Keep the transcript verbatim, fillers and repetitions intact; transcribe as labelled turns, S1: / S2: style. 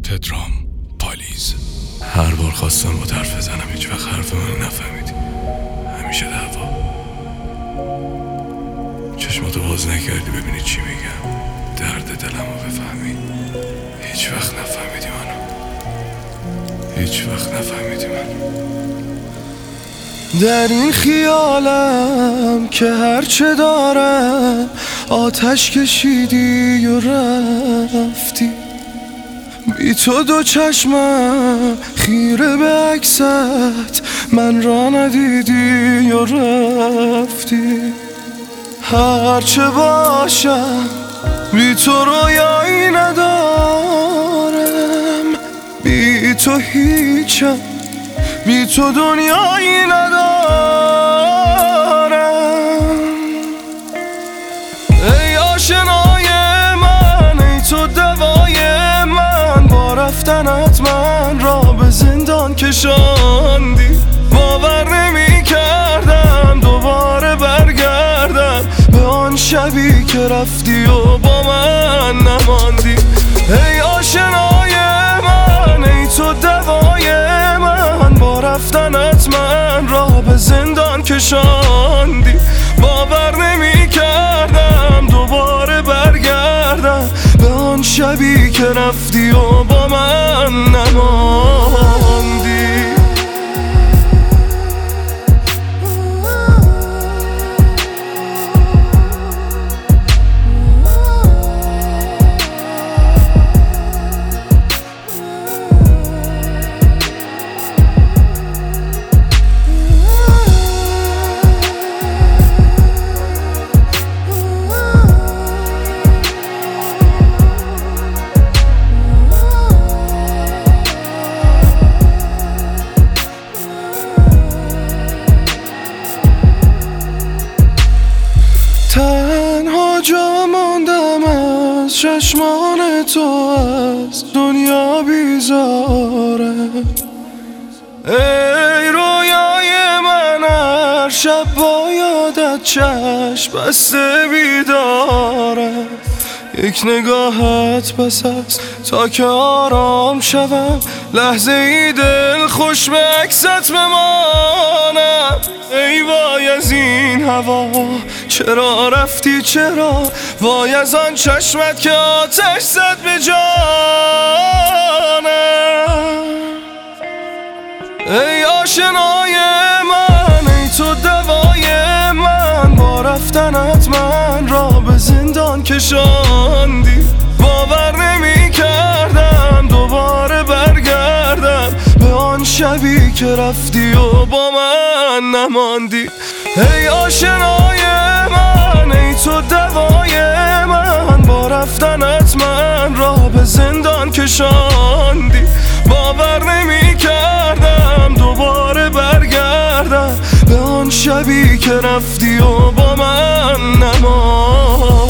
S1: تترام پالیز. هر بار خواستم با حرف بزنم هیچ وقت حرف من نفهمیدی. همیشه دعوا. چشماتو باز نکردی ببینی چی میگم، درد دلمو بفهمی. هیچ وقت نفهمیدی منو، هیچ وقت نفهمیدی منو.
S2: در این خیالم که هرچه دارم آتش کشیدی و رفتی، بی تو دو چشمم خیره به عکست من را ندیدی و رفتی. هرچه باشم بی تو رویایی ندارم، بی تو هیچم، بی تو دنیایی ندارم. ای آشنای من، ای تو دوای من، با رفتنت من را به زندان کشاندی. باور نمی کردم دوباره برگردم به آن شبی که رفتی و با من نماندی. ای آشنای من، ای تو دوای من، با رفتنت من را به زندان کشاندی. باور نمی کردم دوباره برگردم به آن شبی که رفتی و با من نماندی. تنها جا ماندم از چشمان تو، از دنیا بیزاره. ای رویای من، هر شب با یادت چشم بسته بیداره. یک نگاهت بس است تا که آرام شوم، لحظه ای دل خوش به عکست بمانم. ای وای از این هوا، چرا رفتی چرا؟ وای از آن چشمت که آتش زد به جانم. ای آشنای من، ای تو دوای من، با رفتنت من را به زندان کشاندی. باور نمی کردم دوباره برگردم به آن شبی که رفتی و با من نماندی. ای آشنای من، ای تو دوای من، با رفتنت من را به زندان کشاندی. باور نمی کردم دوباره برگردم به آن شبی که رفتی و با من نماندی.